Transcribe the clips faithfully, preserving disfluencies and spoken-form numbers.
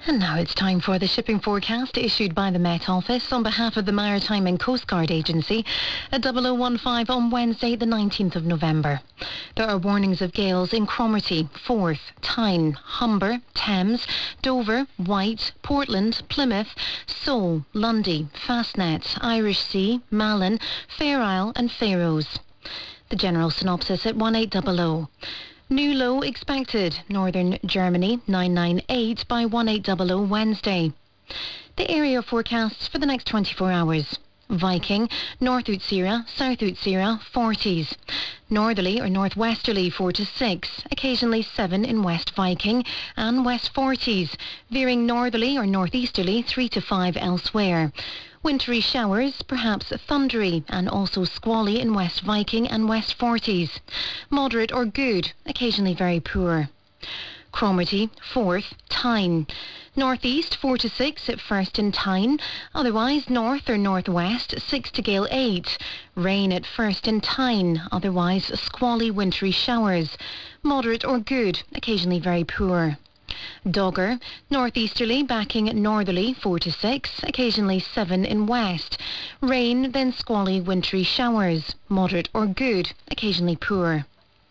And now it's time for the shipping forecast issued by the Met Office on behalf of the Maritime and Coast Guard Agency at double oh one five on Wednesday the nineteenth of November. There are warnings of gales in Cromarty, Forth, Tyne, Humber, Thames, Dover, White, Portland, Plymouth, Seoul, Lundy, Fastnet, Irish Sea, Malin, Fair Isle and Faroes. The general synopsis at one eight hundred. New low expected, northern Germany nine nine eight by one eight hundred Wednesday. The area forecasts for the next twenty-four hours. Viking, North Utsira, South Utsira, forties. Northerly or northwesterly four to six, occasionally seven in West Viking and West forties, veering northerly or northeasterly three to five elsewhere. Wintry showers, perhaps thundery and also squally in West Viking and West forties. Moderate or good, occasionally very poor. Cromarty, Forth, Tyne. Northeast four to six at first in Tyne, otherwise north or northwest six to gale eight. Rain at first in Tyne, otherwise squally wintry showers. Moderate or good, occasionally very poor. Dogger, northeasterly backing northerly four to six, occasionally seven in west. Rain, then squally wintry showers. Moderate or good, occasionally poor.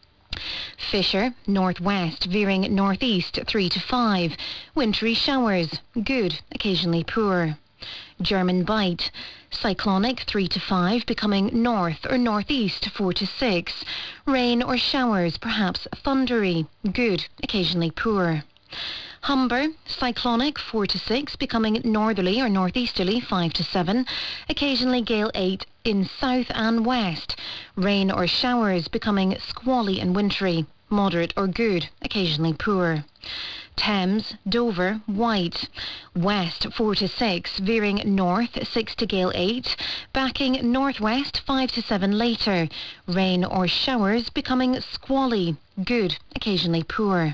Fisher, northwest veering northeast three to five. Wintry showers. Good, occasionally poor. German Bight, cyclonic three to five, becoming north or northeast four to six. Rain or showers, perhaps thundery. Good, occasionally poor. Humber, cyclonic four to six, becoming northerly or northeasterly five to seven, occasionally gale eight in south and west. Rain or showers, becoming squally and wintry. Moderate or good, occasionally poor. Thames, Dover, White. West four to six, veering north six to gale eight, backing northwest five to seven later. Rain or showers, becoming squally. Good, occasionally poor.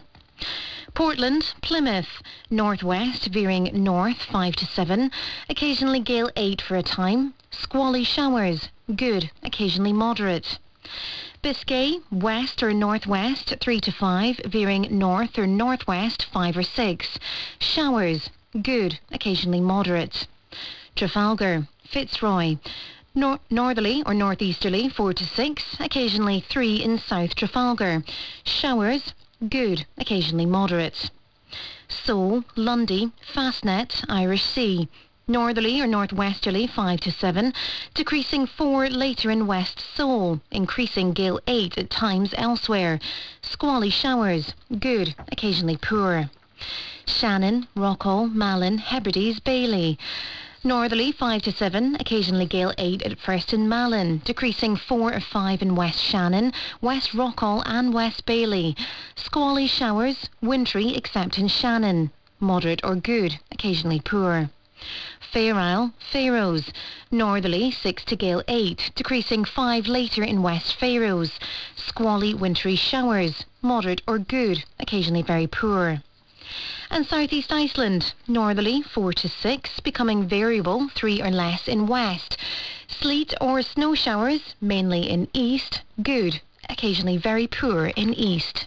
Portland, Plymouth, northwest veering north five to seven, occasionally gale eight for a time. Squally showers, good, occasionally moderate. Biscay, west or northwest three to five, veering north or northwest five or six. Showers, good, occasionally moderate. Trafalgar, Fitzroy, nor- northerly or northeasterly four to six, occasionally three in South Trafalgar. Showers, good, occasionally moderate. Seoul, Lundy, Fastnet, Irish Sea. Northerly or northwesterly five to seven, decreasing four later in West Seoul, increasing gale eight at times elsewhere. Squally showers, good, occasionally poor. Shannon, Rockall, Malin, Hebrides, Bailey. Northerly five to seven, occasionally gale eight at first in Malin, decreasing four or five in West Shannon, West Rockall and West Bailey. Squally showers, wintry except in Shannon. Moderate or good, occasionally poor. Fair Isle, Faroes. Northerly six to gale eight, decreasing five later in West Faroes. Squally wintry showers, moderate or good, occasionally very poor. And Southeast Iceland, northerly four to six, becoming variable three or less in west. Sleet or snow showers, mainly in east, good, occasionally very poor in east.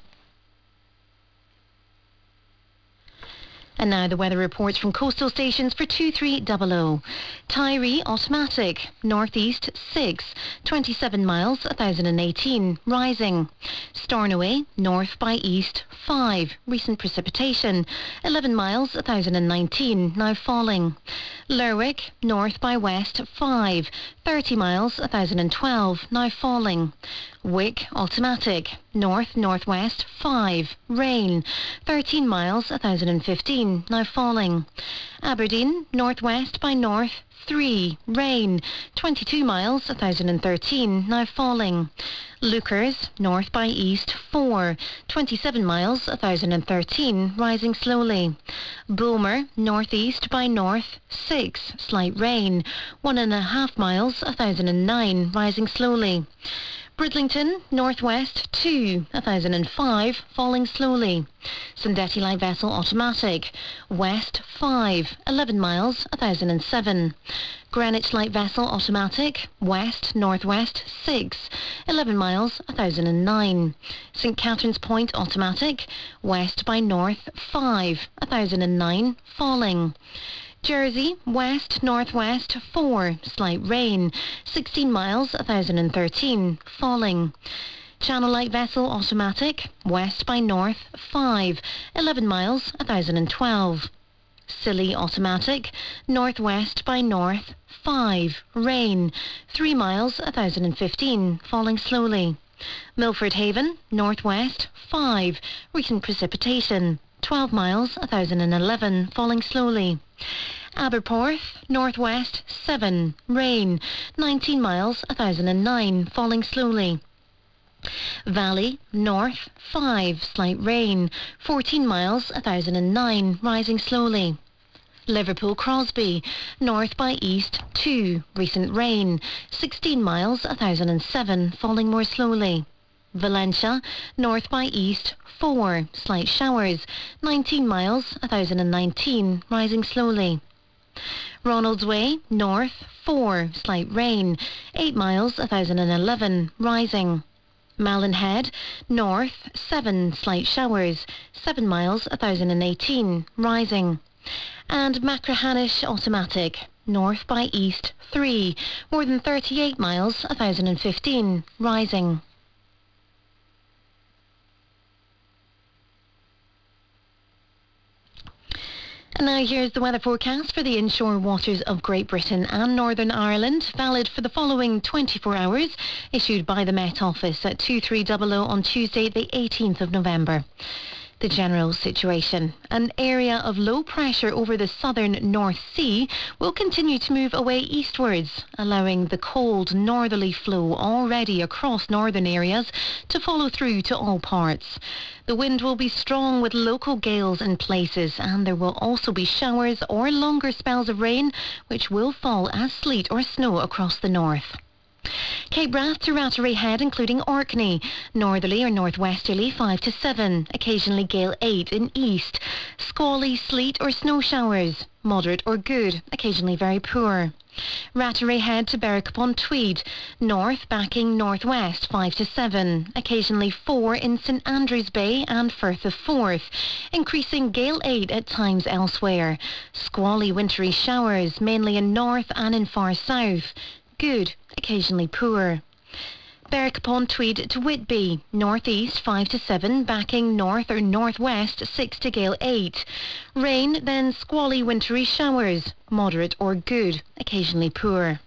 And now the weather reports from coastal stations for two three hundred. Tyree automatic, northeast six, twenty-seven miles, one thousand eighteen, rising. Stornoway, north by east five, recent precipitation, eleven miles, one thousand nineteen, now falling. Lerwick, north by west five, thirty miles, one thousand twelve, now falling. Wick, automatic, north-northwest five, rain, thirteen miles, one thousand fifteen, now falling. Aberdeen, northwest by north three, rain, twenty-two miles, one thousand thirteen, now falling. Lookers, north by east four, twenty-seven miles, one thousand thirteen, rising slowly. Bulmer, northeast by north six, slight rain, one and a half miles, one thousand nine, rising slowly. Bridlington, northwest two, one thousand five, falling slowly. Sandetti light vessel automatic, west five, eleven miles, one thousand seven. Greenwich light vessel automatic, west northwest six, eleven miles, one thousand nine. St Catherine's Point automatic, west by north five, one thousand nine, falling. Jersey, west northwest four, slight rain, sixteen miles, one thousand thirteen, falling. Channel light vessel automatic, west by north five, eleven miles, one thousand twelve. Scilly automatic, northwest by north five, rain, three miles, one thousand fifteen, falling slowly. Milford Haven, northwest five, recent precipitation, twelve miles, one thousand eleven, falling slowly. Aberporth, northwest seven, rain, nineteen miles, one thousand nine, falling slowly. Valley, north five, slight rain, fourteen miles, one thousand nine, rising slowly. Liverpool Crosby, north by east two, recent rain, sixteen miles, one thousand seven, falling more slowly. Valencia, north by east four, slight showers, nineteen miles, one thousand nineteen, rising slowly. Ronalds Way, north four, slight rain, eight miles, one thousand eleven, rising. Malin Head, north seven, slight showers, seven miles, one thousand eighteen, rising. And Machrihanish automatic, north by east three, more than thirty-eight miles, one thousand fifteen, rising. And now here's the weather forecast for the inshore waters of Great Britain and Northern Ireland, valid for the following twenty-four hours, issued by the Met Office at two three hundred on Tuesday the eighteenth of November. The general situation. An area of low pressure over the southern North Sea will continue to move away eastwards, allowing the cold northerly flow already across northern areas to follow through to all parts. The wind will be strong with local gales in places, and there will also be showers or longer spells of rain, which will fall as sleet or snow across the north. Cape Wrath to Rattery Head, including Orkney. Northerly or northwesterly five to seven. Occasionally gale eight in east. Squally, sleet or snow showers. Moderate or good. Occasionally very poor. Rattery Head to Berwick upon Tweed. North backing northwest five to seven. Occasionally four in St Andrews Bay and Firth of Forth. Increasing gale eight at times elsewhere. Squally wintry showers, mainly in north and in far south. Good, occasionally poor. Berwick upon Tweed to Whitby, northeast five to seven, backing north or northwest six to gale eight. Rain, then squally wintry showers, moderate or good, occasionally poor.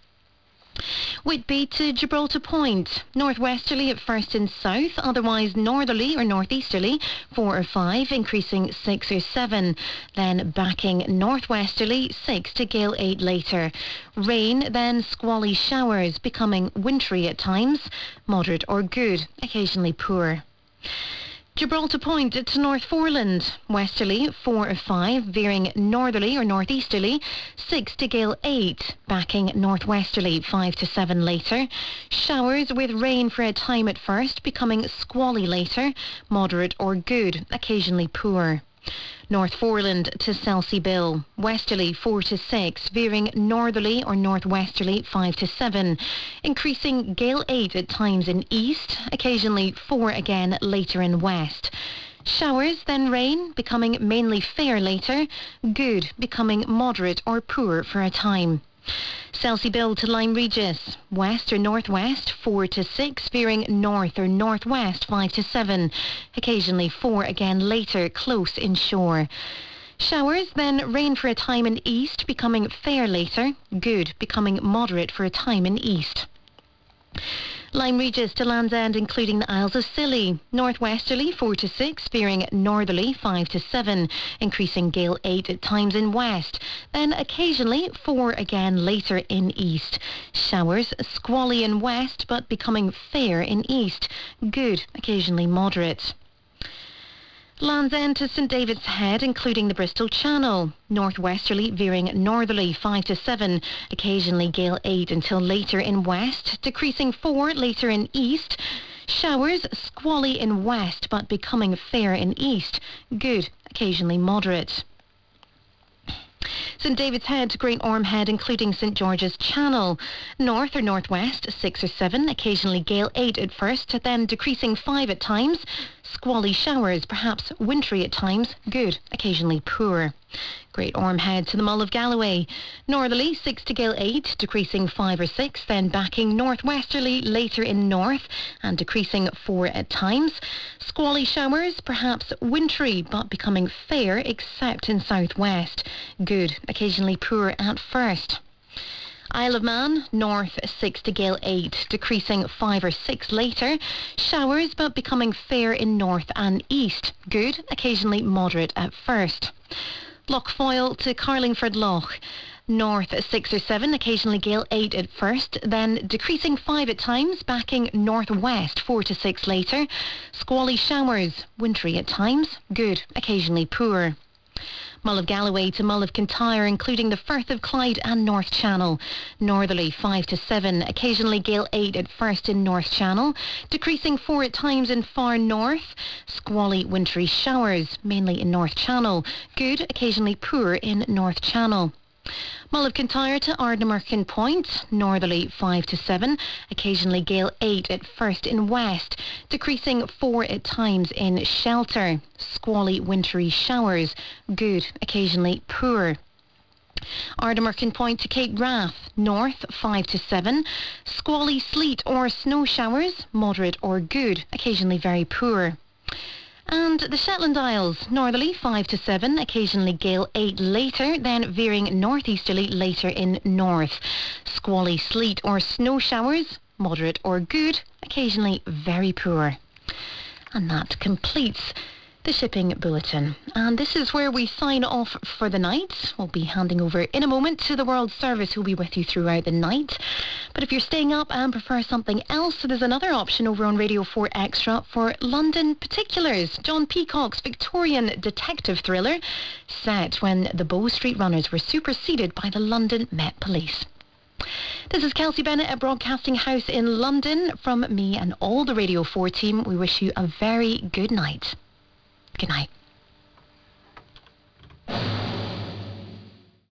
Whitby to Gibraltar Point, northwesterly at first in south, otherwise northerly or northeasterly, four or five, increasing six or seven, then backing northwesterly, six to gale eight later. Rain, then squally showers, becoming wintry at times, moderate or good, occasionally poor. Gibraltar Point to North Foreland, westerly four or five, veering northerly or northeasterly, six to gale eight, backing northwesterly five to seven later. Showers with rain for a time at first, becoming squally later, moderate or good, occasionally poor. North Foreland to Selsey Bill, westerly four to six, veering northerly or northwesterly five to seven, increasing gale eight at times in east, occasionally four again later in west. Showers, then rain, becoming mainly fair later, good, becoming moderate or poor for a time. Selsey Bill to Lyme Regis, west or northwest four to six, veering north or northwest five to seven, occasionally four again later, close inshore. Showers, then rain for a time in east, becoming fair later, good, becoming moderate for a time in east. Lyme Regis to Land's End, including the Isles of Scilly, northwesterly four to six, veering northerly five to seven, increasing gale eight at times in west, then occasionally four again later in east. Showers, squally in west, but becoming fair in east, good, occasionally moderate. Land's End to St David's Head, including the Bristol Channel. Northwesterly veering northerly five to seven, occasionally gale eight until later in west, decreasing four later in east. Showers squally in west but becoming fair in east. Good, occasionally moderate. St David's Head to Great Orme Head, including St George's Channel. North or northwest, six or seven, occasionally gale eight at first, then decreasing five at times. Squally showers, perhaps wintry at times. Good, occasionally poor. Great Orme Head to the Mull of Galloway. Northerly, six to gale eight, decreasing five or six, then backing northwesterly later in north and decreasing four at times. Squally showers, perhaps wintry, but becoming fair except in southwest. Good, occasionally poor at first. Isle of Man, north six to gale eight, decreasing five or six later. Showers, but becoming fair in north and east. Good, occasionally moderate at first. Lochfoyle to Carlingford Loch. North six or seven, occasionally gale eight at first, then decreasing five at times, backing northwest four to six later. Squally showers, wintry at times. Good, occasionally poor. Mull of Galloway to Mull of Kintyre, including the Firth of Clyde and North Channel. Northerly five to seven, occasionally gale eight at first in North Channel, decreasing four at times in far north. Squally wintry showers, mainly in North Channel. Good, occasionally poor in North Channel. Mull of Kintyre to Ardnamurchan Point, northerly five to seven, occasionally gale eight at first in west, decreasing four at times in Shelter. Squally wintry showers, good, occasionally poor. Ardnamurchan Point to Cape Wrath, north five to seven, squally sleet or snow showers, moderate or good, occasionally very poor. And the Shetland Isles, northerly five to seven, occasionally gale eight later, then veering northeasterly later in north. Squally sleet or snow showers, moderate or good, occasionally very poor. And that completes the shipping bulletin. And this is where we sign off for the night. We'll be handing over in a moment to the World Service, who'll be with you throughout the night. But if you're staying up and prefer something else, there's another option over on Radio four Extra for London Particulars, John Peacock's Victorian detective thriller set when the Bow Street Runners were superseded by the London Met Police. This is Kelsey Bennett at Broadcasting House in London. From me and all the Radio four team, we wish you a very good night. Good night.